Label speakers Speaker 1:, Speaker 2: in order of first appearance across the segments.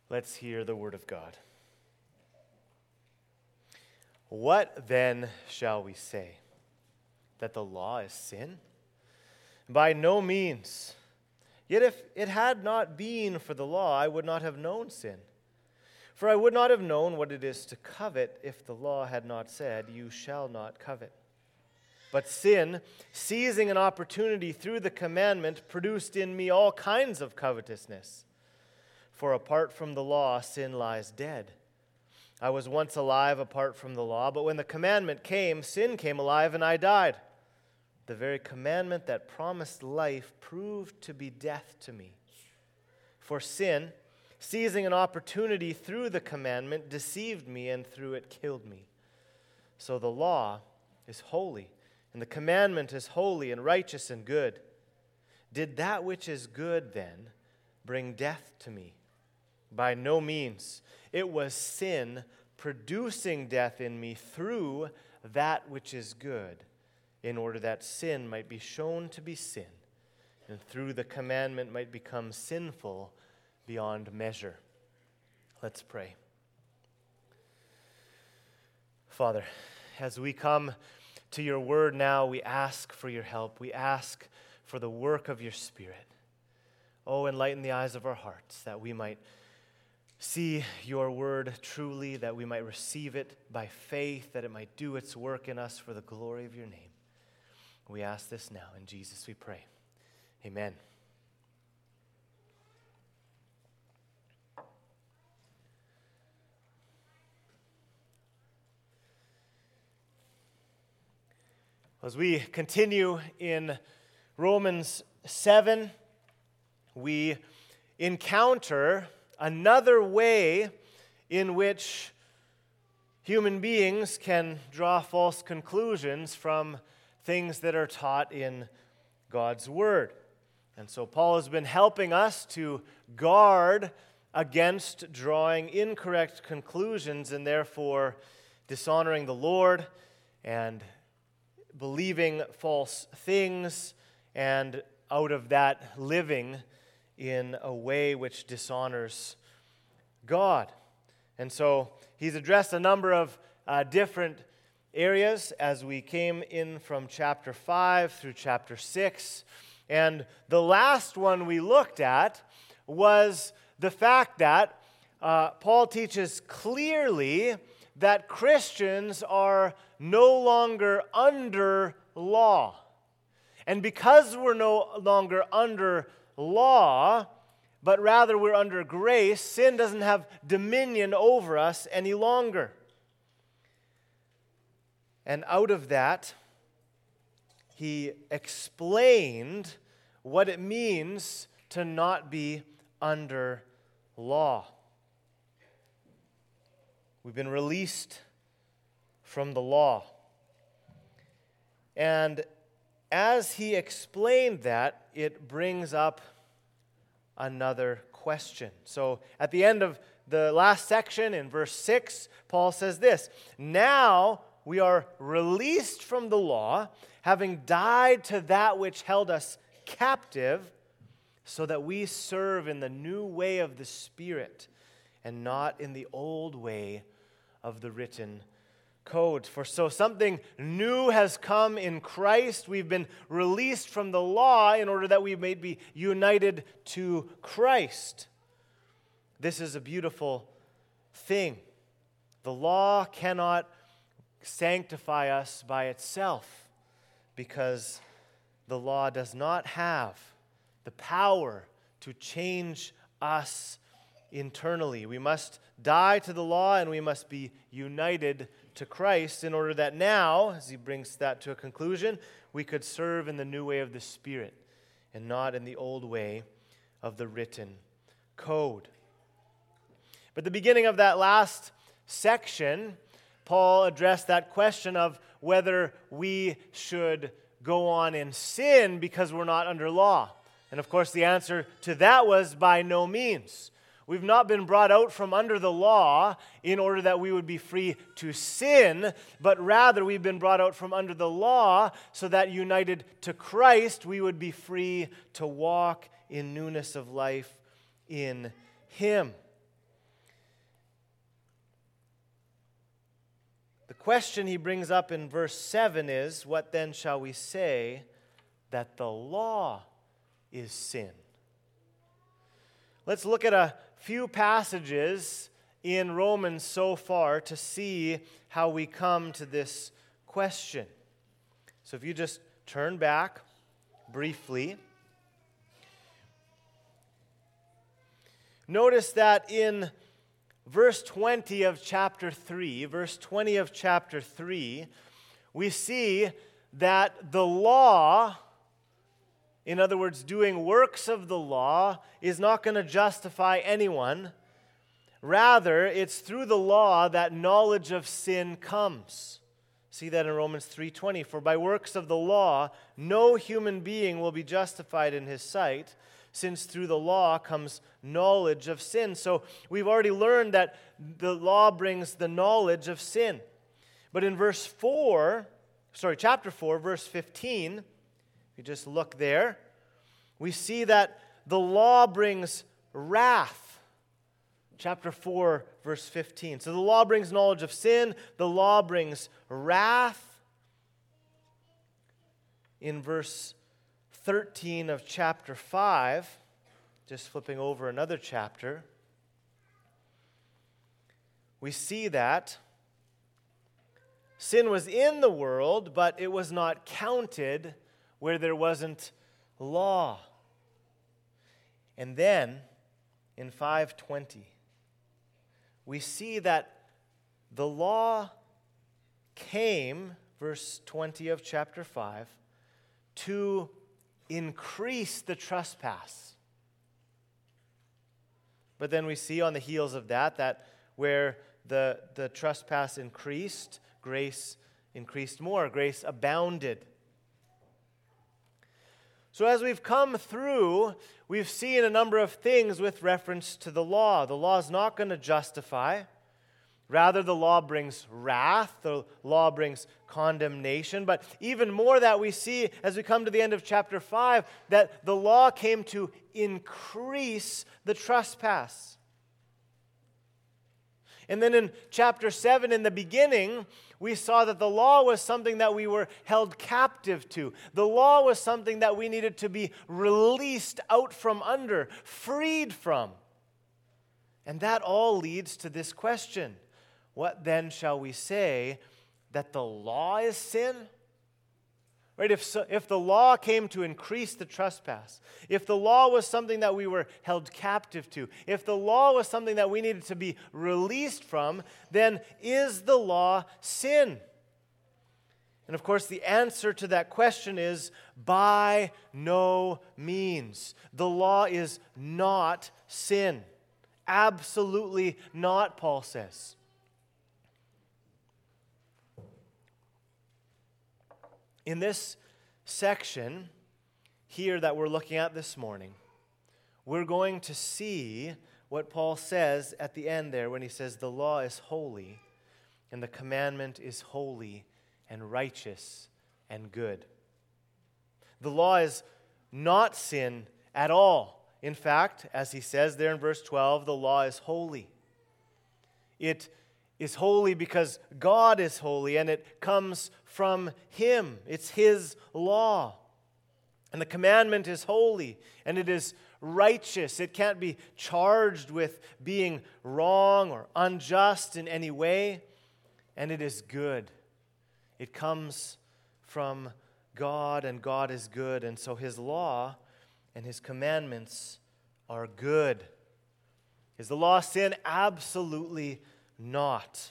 Speaker 1: Let's hear the word of God. What then shall we say? That the law is sin? By no means. Yet if it had not been for the law, I would not have known sin. For I would not have known what it is to covet if the law had not said, "You shall not covet." But sin, seizing an opportunity through the commandment, produced in me all kinds of covetousness. For apart from the law, sin lies dead. I was once alive apart from the law, but when the commandment came, sin came alive and I died. The very commandment that promised life proved to be death to me. For sin, seizing an opportunity through the commandment, deceived me and through it killed me. So the law is holy, and the commandment is holy and righteous and good. Did that which is good then bring death to me? By no means. It was sin producing death in me through that which is good, in order that sin might be shown to be sin, and through the commandment might become sinful beyond measure. Let's pray. Father, as we come to your word now, we ask for your help. We ask for the work of your Spirit. Oh, enlighten the eyes of our hearts, that we might see your word truly, that we might receive it by faith, that it might do its work in us for the glory of your name. We ask this now. In Jesus we pray. Amen. As we continue in Romans 7, we encounter another way in which human beings can draw false conclusions from things that are taught in God's Word. And so Paul has been helping us to guard against drawing incorrect conclusions and therefore dishonoring the Lord and believing false things, and out of that living in a way which dishonors God. And so he's addressed a number of different areas as we came in from chapter 5 through chapter 6. And the last one we looked at was the fact that Paul teaches clearly that Christians are no longer under law. And because we're no longer under law, but rather we're under grace, sin doesn't have dominion over us any longer. And out of that, he explained what it means to not be under law. We've been released from the law. And as he explained that, it brings up another question. So at the end of the last section in verse 6, Paul says this: "Now we are released from the law, having died to that which held us captive, so that we serve in the new way of the Spirit, and not in the old way of the written code. For so something new has come in Christ. We've been released from the law in order that we may be united to Christ." This is a beautiful thing. The law cannot sanctify us by itself, because the law does not have the power to change us internally. We must die to the law and we must be united to Christ in order that now, as he brings that to a conclusion, we could serve in the new way of the Spirit and not in the old way of the written code. But the beginning of that last section, Paul addressed that question of whether we should go on in sin because we're not under law. And of course, the answer to that was by no means. We've not been brought out from under the law in order that we would be free to sin, but rather we've been brought out from under the law so that united to Christ, we would be free to walk in newness of life in Him. the question he brings up in verse 7 is, what then shall we say that the law is sin? Let's look at a few passages in Romans so far to see how we come to this question. So if you just turn back briefly, notice that in verse 20 of chapter 3, we see that the law, in other words, doing works of the law, is not going to justify anyone. Rather, it's through the law that knowledge of sin comes. See that in Romans 3:20. For by works of the law, no human being will be justified in his sight, since through the law comes knowledge of sin. So we've already learned that the law brings the knowledge of sin. But in chapter 4, verse 15, if you just look there, we see that the law brings wrath. Chapter 4, verse 15. So the law brings knowledge of sin, the law brings wrath. In verse 13 of chapter 5, just flipping over another chapter, we see that sin was in the world, but it was not counted where there wasn't law. And then in 5:20, we see that the law came, verse 20 of chapter 5, to increase the trespass. But then we see on the heels of that where the trespass increased, grace increased more, grace abounded. So as we've come through, we've seen a number of things with reference to the law. The law is not going to justify. Rather, the law brings wrath. The law brings condemnation. But even more that we see as we come to the end of chapter 5, that the law came to increase the trespass. And then in chapter 7, in the beginning, we saw that the law was something that we were held captive to. The law was something that we needed to be released out from under, freed from. And that all leads to this question. What then shall we say, that the law is sin? Right? If the law came to increase the trespass, if the law was something that we were held captive to, if the law was something that we needed to be released from, then is the law sin? And of course, the answer to that question is by no means. The law is not sin. Absolutely not, Paul says. In this section here that we're looking at this morning, we're going to see what Paul says at the end there when he says the law is holy and the commandment is holy and righteous and good. The law is not sin at all. In fact, as he says there in verse 12, the law is holy. It is holy because God is holy and it comes from Him. It's His law. And the commandment is holy and it is righteous. It can't be charged with being wrong or unjust in any way. And it is good. It comes from God and God is good. And so His law and His commandments are good. Is the law sin? Absolutely not.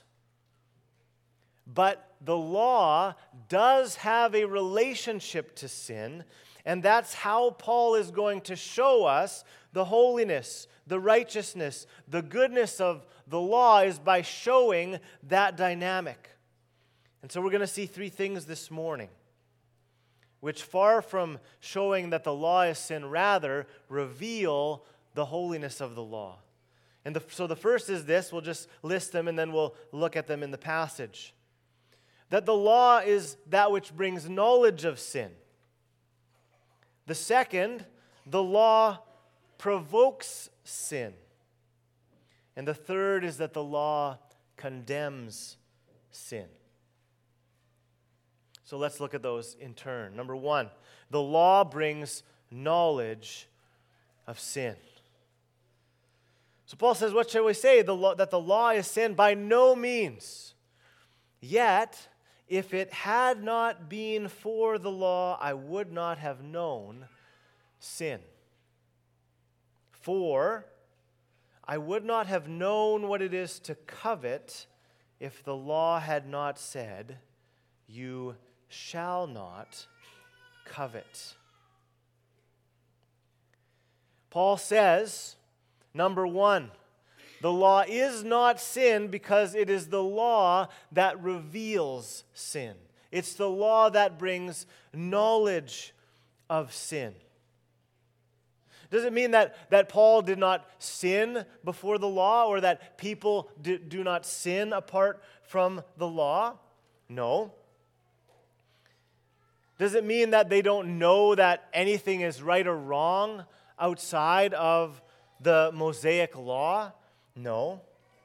Speaker 1: But the law does have a relationship to sin, and that's how Paul is going to show us the holiness, the righteousness, the goodness of the law is by showing that dynamic. And so we're going to see three things this morning, which far from showing that the law is sin, rather reveal the holiness of the law. And so the first is this, we'll just list them and then we'll look at them in the passage. That the law is that which brings knowledge of sin. The second, the law provokes sin. And the third is that the law condemns sin. So let's look at those in turn. Number one, the law brings knowledge of sin. So Paul says, what shall we say? That the law is sin? By no means. Yet, if it had not been for the law, I would not have known sin. For I would not have known what it is to covet if the law had not said, you shall not covet. Paul says, number one, the law is not sin because it is the law that reveals sin. It's the law that brings knowledge of sin. Does it mean that Paul did not sin before the law, or that people do not sin apart from the law? No. Does it mean that they don't know that anything is right or wrong outside of the Mosaic law? No.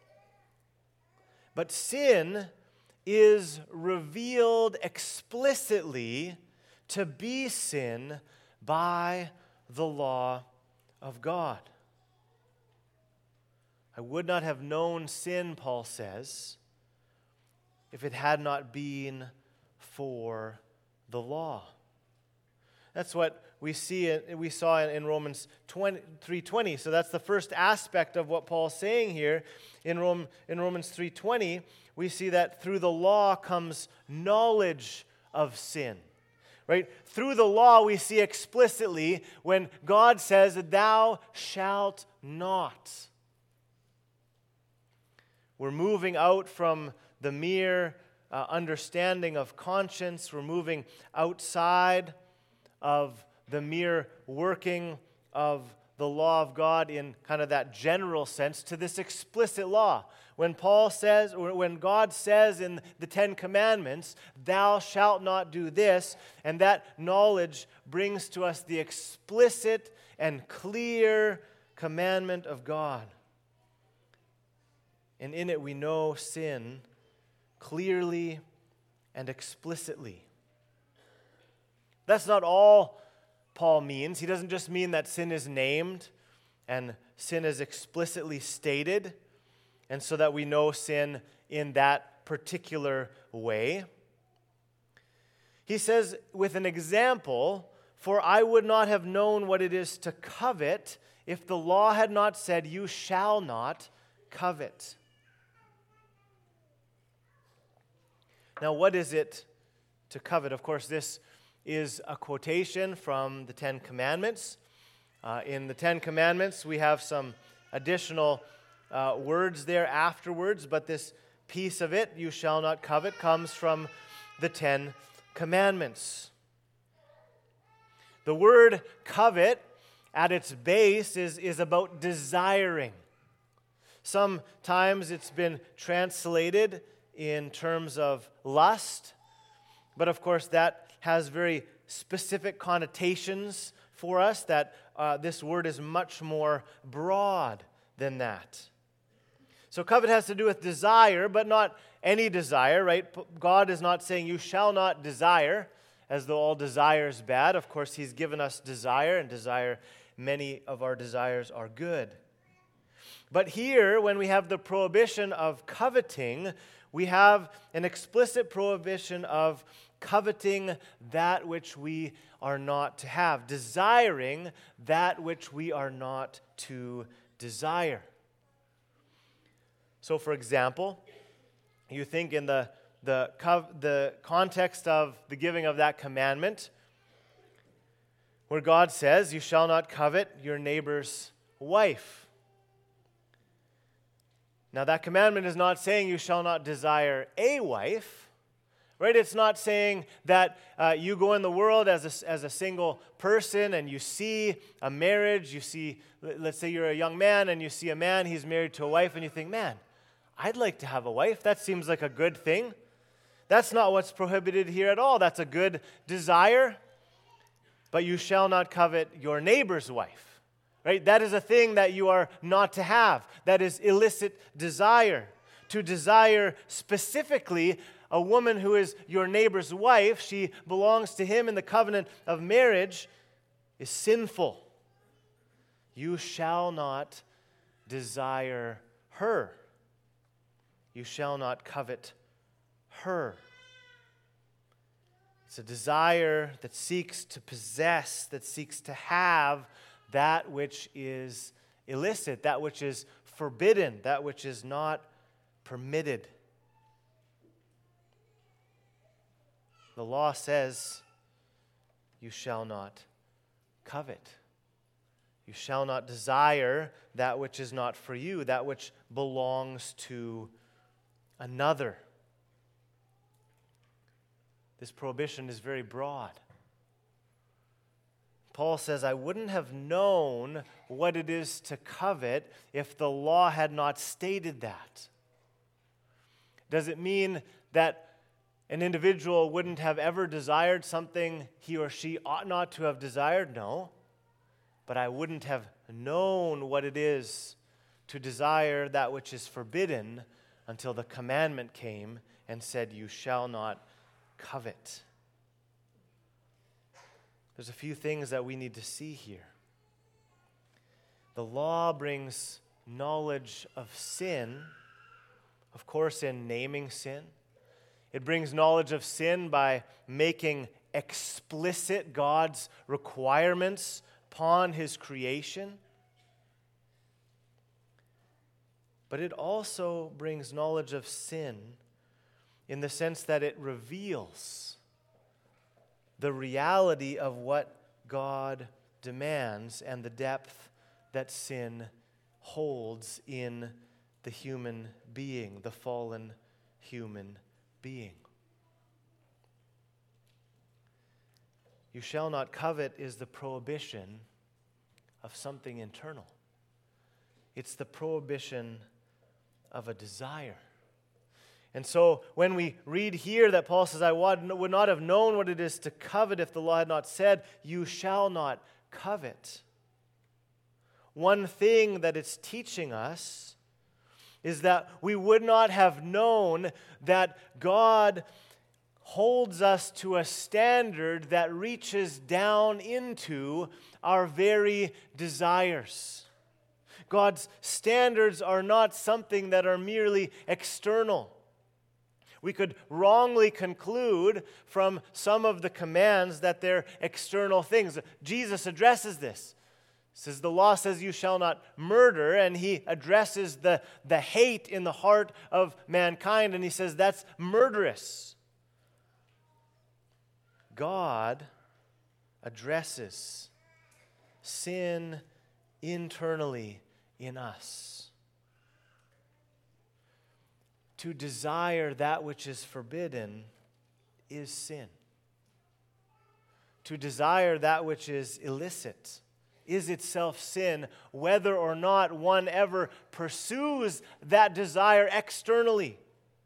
Speaker 1: But sin is revealed explicitly to be sin by the law of God. I would not have known sin, Paul says, if it had not been for the law. That's what we saw in Romans 3:20. So that's the first aspect of what Paul's saying here. In Romans 3:20, we see that through the law comes knowledge of sin. Right? Through the law, we see explicitly when God says, thou shalt not. We're moving out from the mere understanding of conscience. We're moving outside of the mere working of the law of God in kind of that general sense to this explicit law. When Paul says, or when God says in the Ten Commandments, thou shalt not do this, and that knowledge brings to us the explicit and clear commandment of God. And in it we know sin clearly and explicitly. That's not all Paul means. He doesn't just mean that sin is named and sin is explicitly stated, and so that we know sin in that particular way. He says with an example, for I would not have known what it is to covet if the law had not said, you shall not covet. Now, what is it to covet? Of course, this is a quotation from the Ten Commandments. In the Ten Commandments, we have some additional words there afterwards, but this piece of it, you shall not covet, comes from the Ten Commandments. The word covet at its base is about desiring. Sometimes it's been translated in terms of lust, but of course that has very specific connotations for us, that this word is much more broad than that. So covet has to do with desire, but not any desire, right? God is not saying you shall not desire, as though all desire is bad. Of course, He's given us desire, and many of our desires are good. But here, when we have the prohibition of coveting, we have an explicit prohibition of coveting that which we are not to have, desiring that which we are not to desire. So, for example, you think in the context of the giving of that commandment, where God says, you shall not covet your neighbor's wife. Now, that commandment is not saying you shall not desire a wife, right? It's not saying that you go in the world as a single person and you see a marriage, let's say you're a young man and you see a man, he's married to a wife, and you think, man, I'd like to have a wife. That seems like a good thing. That's not what's prohibited here at all. That's a good desire, but you shall not covet your neighbor's wife. Right? That is a thing that you are not to have. That is illicit desire. to desire specifically a woman who is your neighbor's wife, she belongs to him in the covenant of marriage, is sinful. You shall not desire her. You shall not covet her. It's a desire that seeks to possess, that seeks to have that which is illicit, that which is forbidden, that which is not permitted. The law says, you shall not covet. You shall not desire that which is not for you, that which belongs to another. This prohibition is very broad. Paul says, I wouldn't have known what it is to covet if the law had not stated that. Does it mean that an individual wouldn't have ever desired something he or she ought not to have desired? No. But I wouldn't have known what it is to desire that which is forbidden until the commandment came and said, you shall not covet. There's a few things that we need to see here. The law brings knowledge of sin, of course, in naming sin. It brings knowledge of sin by making explicit God's requirements upon his creation. But it also brings knowledge of sin in the sense that it reveals the reality of what God demands and the depth that sin holds in the human being, the fallen human being. You shall not covet is the prohibition of something internal. It's the prohibition of a desire. And so when we read here that Paul says, I would not have known what it is to covet if the law had not said, you shall not covet. One thing that it's teaching us is that we would not have known that God holds us to a standard that reaches down into our very desires. God's standards are not something that are merely external. We could wrongly conclude from some of the commands that they're external things. Jesus addresses this. He says, the law says you shall not murder, and he addresses the hate in the heart of mankind, and he says that's murderous. God addresses sin internally in us. To desire that which is forbidden is sin. To desire that which is illicit is itself sin, whether or not one ever pursues that desire externally.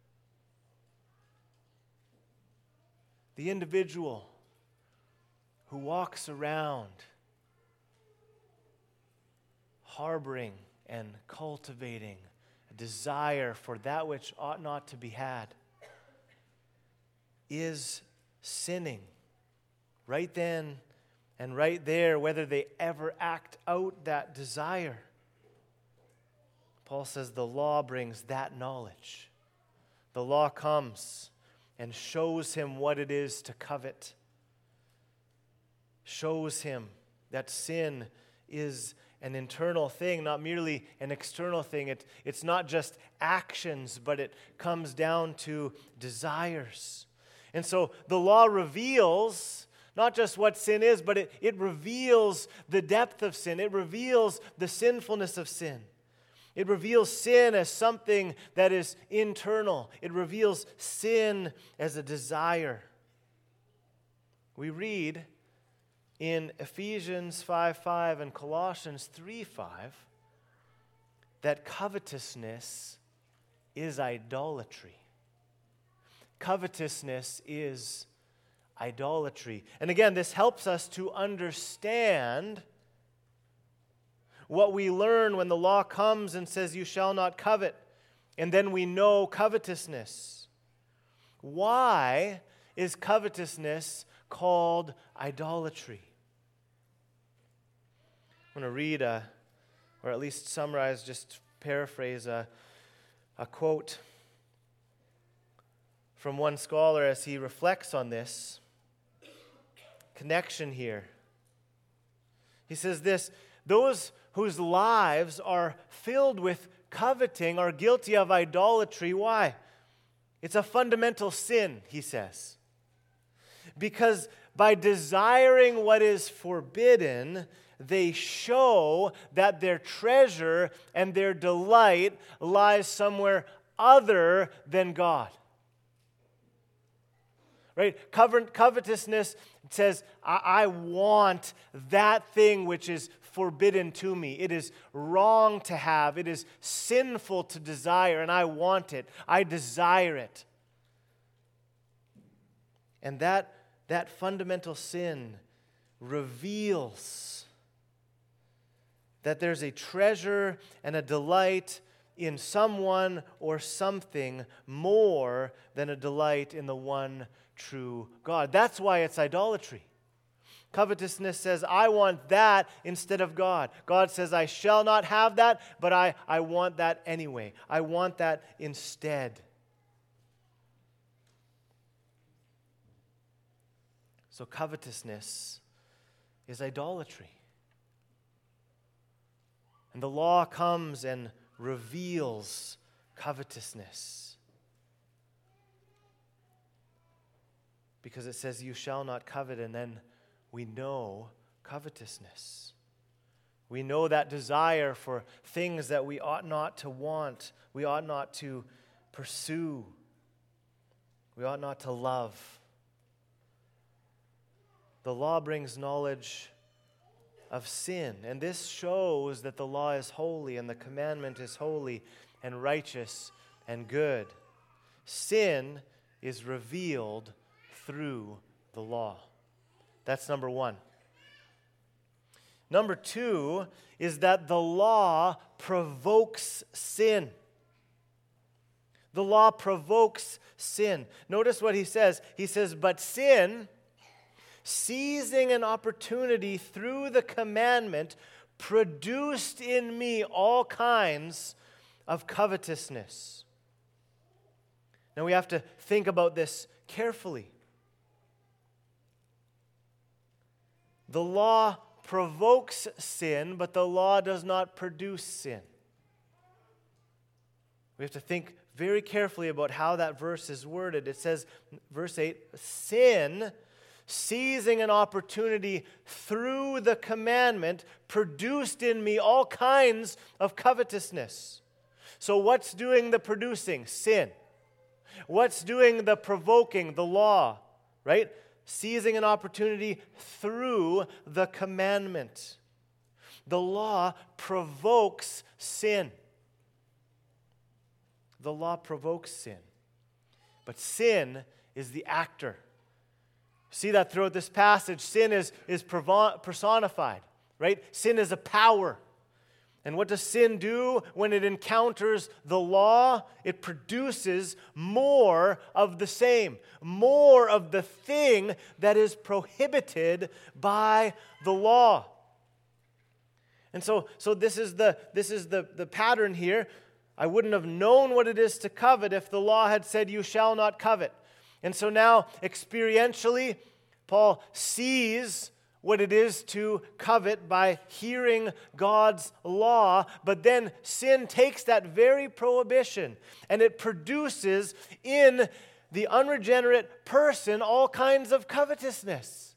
Speaker 1: The individual who walks around harboring and cultivating a desire for that which ought not to be had is sinning right then and right there, whether they ever act out that desire. Paul says the law brings that knowledge. The law comes and shows him what it is to covet, shows him that sin is an internal thing, not merely an external thing. It's not just actions, but it comes down to desires. And so the law reveals not just what sin is, but it reveals the depth of sin. It reveals the sinfulness of sin. It reveals sin as something that is internal. It reveals sin as a desire. We read in Ephesians 5:5 and Colossians 3:5 that covetousness is idolatry. Covetousness is idolatry. And again, this helps us to understand what we learn when the law comes and says, you shall not covet. And then we know covetousness. Why is covetousness called idolatry? I'm going to read, or at least summarize, just paraphrase a quote from one scholar as he reflects on this connection here. He says this: those whose lives are filled with coveting are guilty of idolatry. Why? It's a fundamental sin, he says. Because by desiring what is forbidden, they show that their treasure and their delight lies somewhere other than God. Right? Covetousness says, I want that thing which is forbidden to me. It is wrong to have. It is sinful to desire, and I want it. I desire it. And that fundamental sin reveals that there's a treasure and a delight in someone or something more than a delight in the one true God. That's why it's idolatry. Covetousness says, I want that instead of God. God says, I shall not have that, but I want that anyway. I want that instead. So covetousness is idolatry. And the law comes and reveals covetousness. Because it says, you shall not covet, and then we know covetousness. We know that desire for things that we ought not to want, we ought not to pursue, we ought not to love. The law brings knowledge of sin, and this shows that the law is holy and the commandment is holy and righteous and good. Sin is revealed through the law. That's number one. Number two is that the law provokes sin. The law provokes sin. Notice what he says. He says, but sin, seizing an opportunity through the commandment, produced in me all kinds of covetousness. Now we have to think about this carefully. The law provokes sin, but the law does not produce sin. We have to think very carefully about how that verse is worded. It says, verse 8, sin, seizing an opportunity through the commandment, produced in me all kinds of covetousness. So what's doing the producing? Sin. What's doing the provoking? The law, right? Seizing an opportunity through the commandment. The law provokes sin. The law provokes sin. But sin is the actor. See that throughout this passage, sin is personified, right? Sin is a power. And what does sin do when it encounters the law? It produces more of the same, more of the thing that is prohibited by the law. And so this is the pattern here. I wouldn't have known what it is to covet if the law had said, you shall not covet. And so now, experientially, Paul sees what it is to covet by hearing God's law, but then sin takes that very prohibition and it produces in the unregenerate person all kinds of covetousness.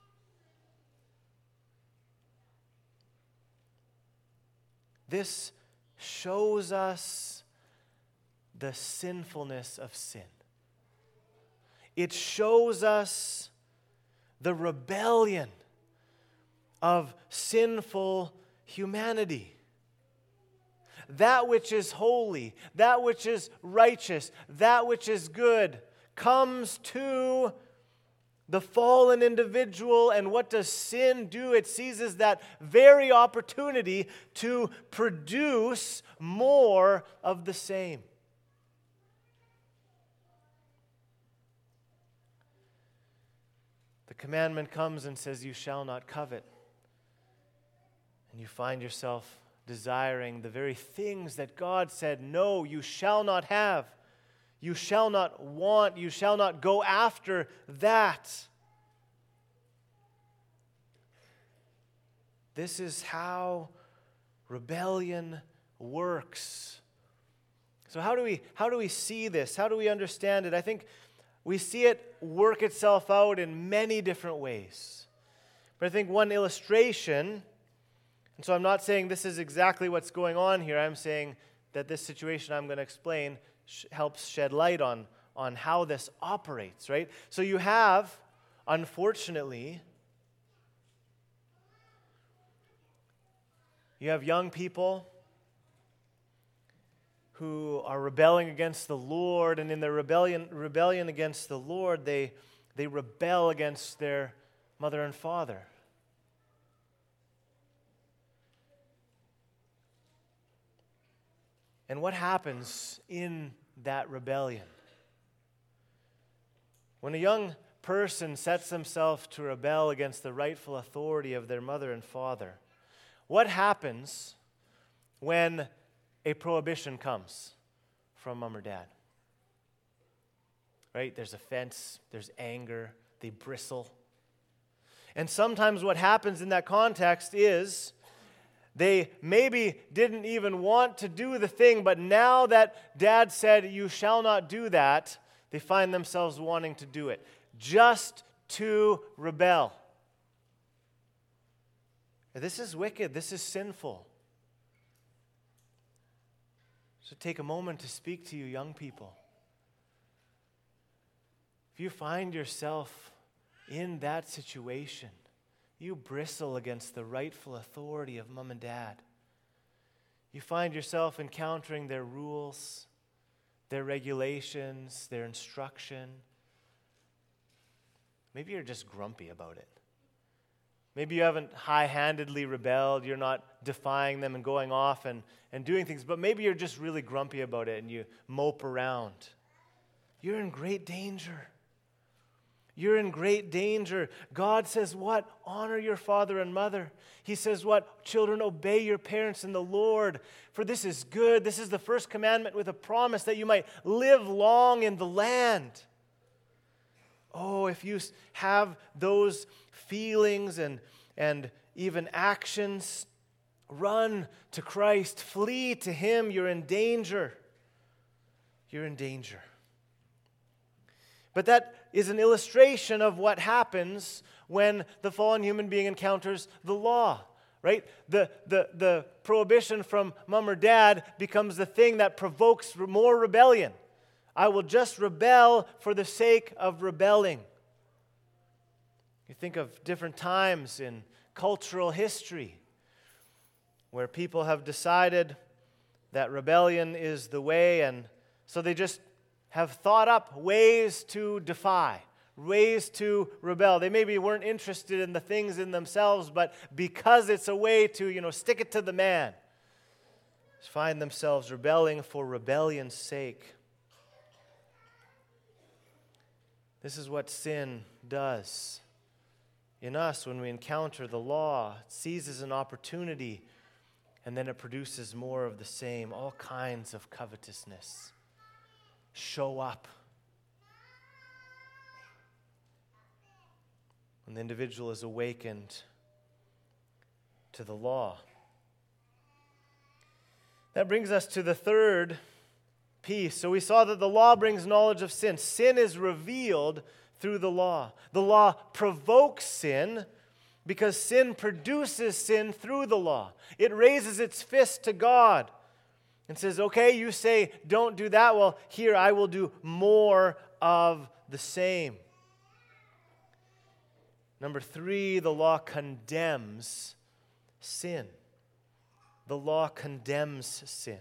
Speaker 1: This shows us the sinfulness of sin. It shows us the rebellion of sinful humanity. That which is holy, that which is righteous, that which is good comes to the fallen individual, and what does sin do? It seizes that very opportunity to produce more of the same. commandment comes and says, you shall not covet. And you find yourself desiring the very things that God said, no, you shall not have. You shall not want, you shall not go after that. This is how rebellion works. So how do we see this? How do we understand it? I think we see it work itself out in many different ways. But I think one illustration, and so I'm not saying this is exactly what's going on here. I'm saying that this situation I'm going to explain helps shed light on how this operates, right? So you have, unfortunately, you have young people who are rebelling against the Lord, and in their rebellion against the Lord, they rebel against their mother and father. And what happens in that rebellion? When a young person sets themselves to rebel against the rightful authority of their mother and father, what happens when a prohibition comes from mom or dad? Right? There's offense, there's anger, they bristle. And sometimes what happens in that context is they maybe didn't even want to do the thing, but now that dad said, you shall not do that, they find themselves wanting to do it, just to rebel. This is wicked. This is sinful. So take a moment to speak to you young people. If you find yourself in that situation, you bristle against the rightful authority of mom and dad. You find yourself encountering their rules, their regulations, their instruction. Maybe you're just grumpy about it. Maybe you haven't high-handedly rebelled. You're not defying them and going off and doing things. But maybe you're just really grumpy about it and you mope around. You're in great danger. You're in great danger. God says what? Honor your father and mother. He says what? Children, obey your parents in the Lord. For this is good. This is the first commandment with a promise that you might live long in the land. Oh, if you have those feelings and even actions, run to Christ. Flee to Him. You're in danger. You're in danger. But that is an illustration of what happens when the fallen human being encounters the law, right? The prohibition from mom or dad becomes the thing that provokes more rebellion. I will just rebel for the sake of rebelling. You think of different times in cultural history where people have decided that rebellion is the way, and so they just have thought up ways to defy, ways to rebel. They maybe weren't interested in the things in themselves, but because it's a way to, stick it to the man, find themselves rebelling for rebellion's sake. This is what sin does in us when we encounter the law. It seizes an opportunity, and then it produces more of the same, all kinds of covetousness. Show up. When the individual is awakened to the law. That brings us to the third piece. So we saw that the law brings knowledge of sin. Sin is revealed through the law. The law provokes sin because sin produces sin through the law. It raises its fist to God and says, okay, you say don't do that. Well, here I will do more of the same. Number 3, the law condemns sin. The law condemns sin.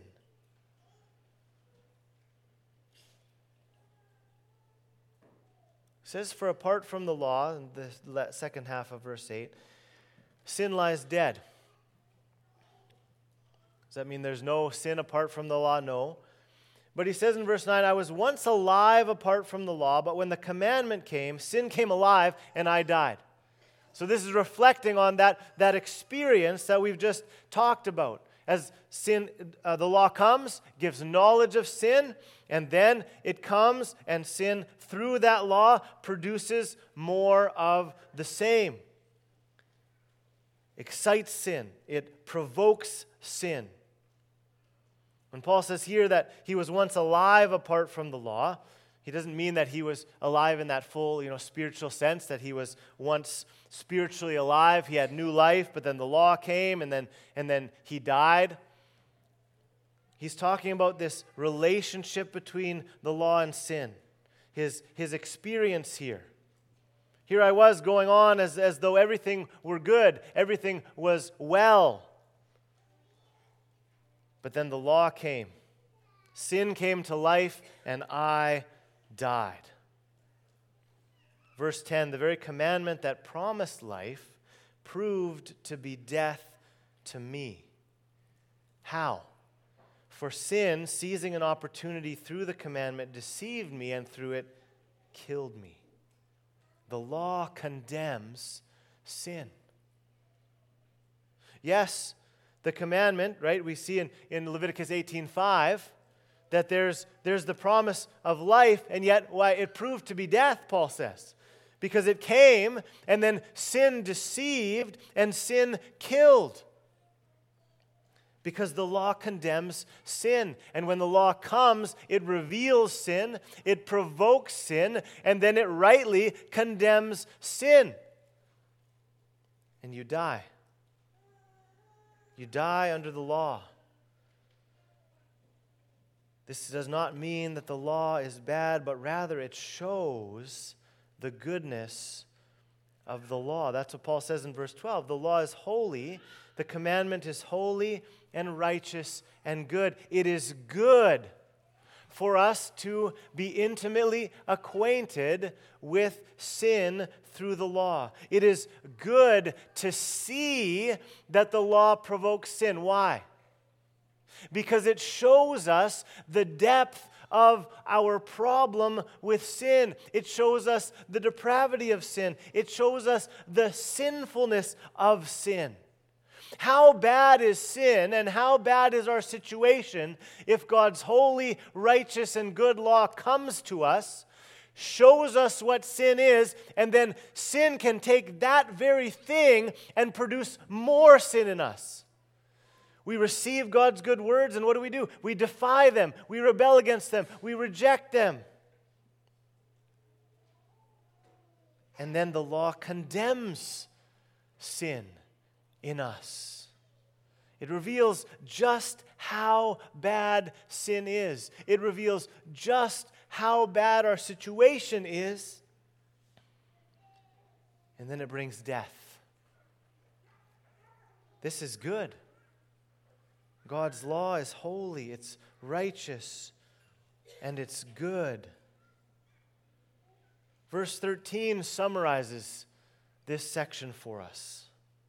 Speaker 1: It says, for apart from the law, in the second half of verse 8, sin lies dead. Does that mean there's no sin apart from the law? No. But he says in verse 9, I was once alive apart from the law, but when the commandment came, sin came alive and I died. So this is reflecting on that experience that we've just talked about. As sin, the law comes, gives knowledge of sin, and then it comes and sin through that law produces more of the same. Excites sin. It provokes sin. When Paul says here that he was once alive apart from the law, he doesn't mean that he was alive in that full, spiritual sense, that he was once spiritually alive. He had new life, but then the law came and then he died. He's talking about this relationship between the law and sin, his experience here. Here I was going on as though everything were good, everything was well. But then the law came. Sin came to life, and I died. Verse 10, the very commandment that promised life proved to be death to me. How? For sin, seizing an opportunity through the commandment, deceived me, and through it killed me. The law condemns sin. Yes, the commandment, right, we see in Leviticus 18:5 that there's the promise of life, and yet why it proved to be death, Paul says. Because it came, and then sin deceived, and sin killed. Because the law condemns sin. And when the law comes, it reveals sin, it provokes sin, and then it rightly condemns sin. And you die. You die under the law. This does not mean that the law is bad, but rather it shows the goodness of the law. That's what Paul says in verse 12. The law is holy, the commandment is holy and righteous and good. It is good for us to be intimately acquainted with sin through the law. It is good to see that the law provokes sin. Why? Because it shows us the depth of our problem with sin. It shows us the depravity of sin. It shows us the sinfulness of sin. How bad is sin and how bad is our situation if God's holy, righteous, and good law comes to us, shows us what sin is, and then sin can take that very thing and produce more sin in us. We receive God's good words, and what do? We defy them. We rebel against them. We reject them. And then the law condemns sin in us. It reveals just how bad sin is. It reveals just how bad our situation is. And then it brings death. This is good. God's law is holy, it's righteous, and it's good. Verse 13 summarizes this section for us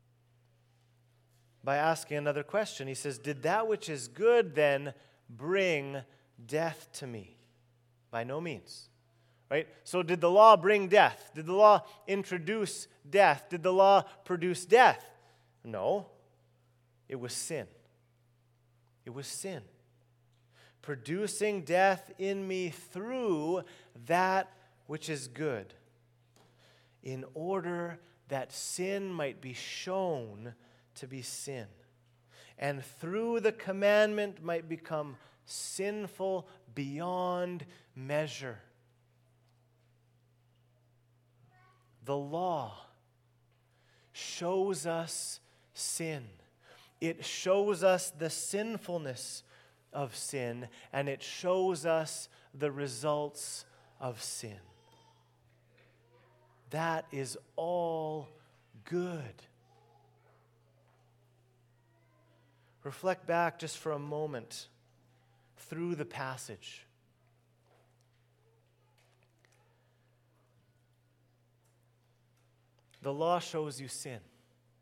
Speaker 1: by asking another question. He says, did that which is good then bring death to me? By no means. Right? So did the law bring death? Did the law introduce death? Did the law produce death? No. It was sin. It was sin. Producing death in me through that which is good, in order that sin might be shown to be sin, and through the commandment might become sinful beyond measure. The law shows us sin. It shows us the sinfulness of sin, and it shows us the results of sin. That is all good. Reflect back just for a moment through the passage. The law shows you sin.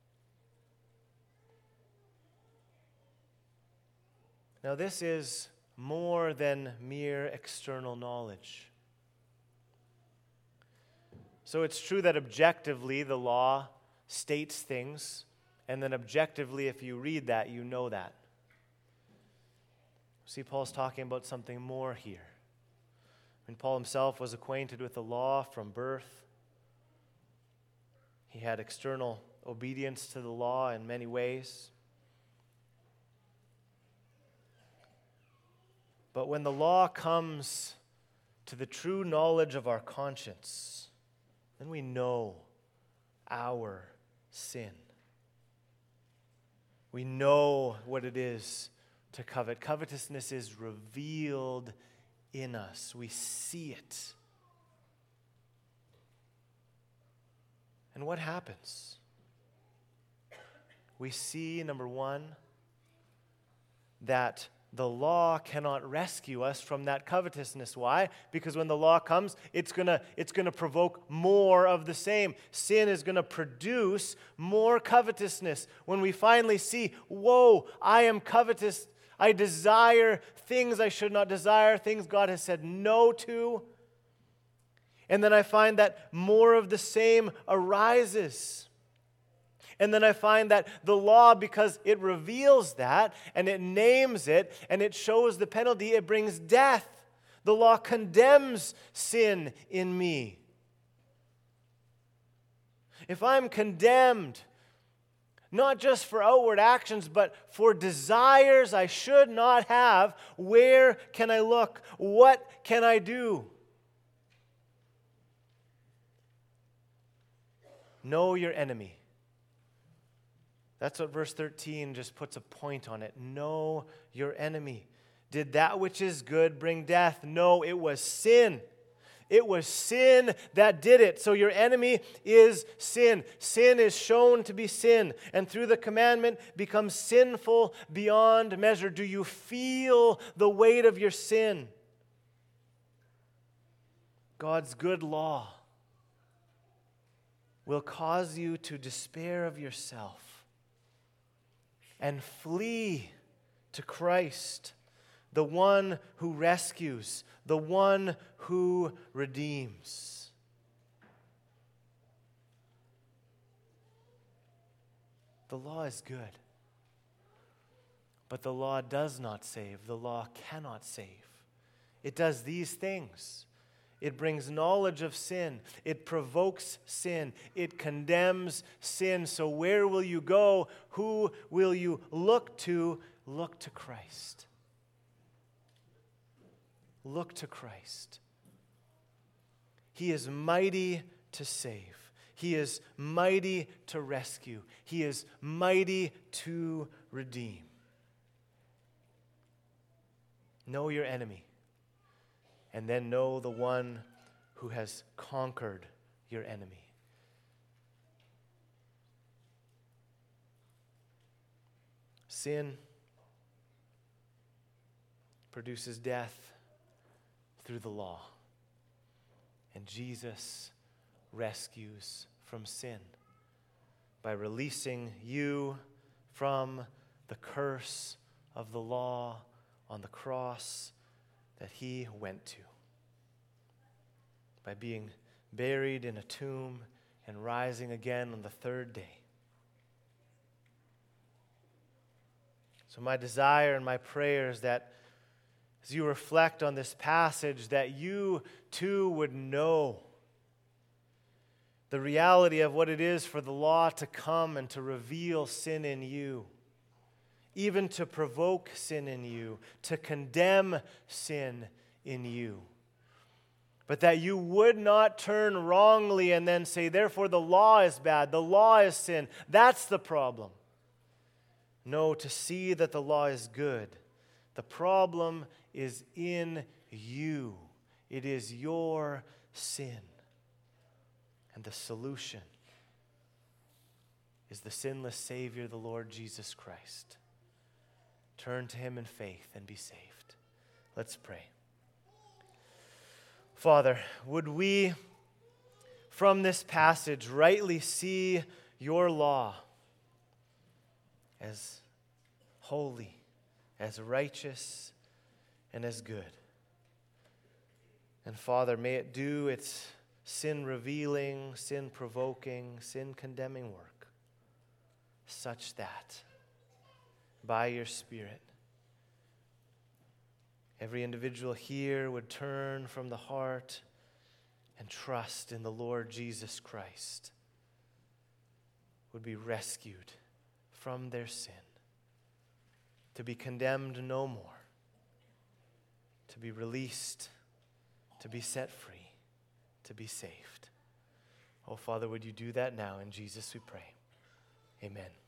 Speaker 1: Now, this is more than mere external knowledge. So it's true that objectively the law states things, and then objectively, if you read that, you know that. See, Paul's talking about something more here. When Paul himself was acquainted with the law from birth, he had external obedience to the law in many ways. But when the law comes to the true knowledge of our conscience, then we know our sin. We know what it is to covet. Covetousness is revealed in us. We see it. And what happens? We see, number one, that the law cannot rescue us from that covetousness. Why? Because when the law comes, it's gonna provoke more of the same. Sin is gonna produce more covetousness. When we finally see, whoa, I am covetous, I desire things I should not desire, things God has said no to. And then I find that more of the same arises. And then I find that the law, because it reveals that, and it names it, and it shows the penalty, it brings death. The law condemns sin in me. If I'm condemned, not just for outward actions, but for desires I should not have, where can I look? What can I do? Know your enemy. That's what verse 13 just puts a point on it. Know your enemy. Did that which is good bring death? No, it was sin. It was sin that did it. So your enemy is sin. Sin is shown to be sin, and through the commandment becomes sinful beyond measure. Do you feel the weight of your sin? God's good law will cause you to despair of yourself and flee to Christ, the one who rescues, the one who redeems. The law is good, but the law does not save. The law cannot save. It does these things. It brings knowledge of sin. It provokes sin. It condemns sin. So where will you go? Who will you look to? Look to Christ. Look to Christ. He is mighty to save. He is mighty to rescue. He is mighty to redeem. Know your enemy. And then know the one who has conquered your enemy. Sin produces death through the law. And Jesus rescues from sin by releasing you from the curse of the law on the cross that he went to, by being buried in a tomb and rising again on the third day. So my desire and my prayer is that as you reflect on this passage, that you too would know the reality of what it is for the law to come and to reveal sin in you, even to provoke sin in you, to condemn sin in you. But that you would not turn wrongly and then say, therefore the law is bad, the law is sin. That's the problem. No, to see that the law is good. The problem is in you. It is your sin. And the solution is the sinless Savior, the Lord Jesus Christ. Turn to him in faith and be saved. Let's pray. Father, would we from this passage rightly see your law as holy, as righteous, and as good. And Father, may it do its sin-revealing, sin-provoking, sin-condemning work, such that by your Spirit, every individual here would turn from the heart and trust in the Lord Jesus Christ, would be rescued from their sin, to be condemned no more, to be released, to be set free, to be saved. Oh, Father, would you do that now? In Jesus we pray. Amen.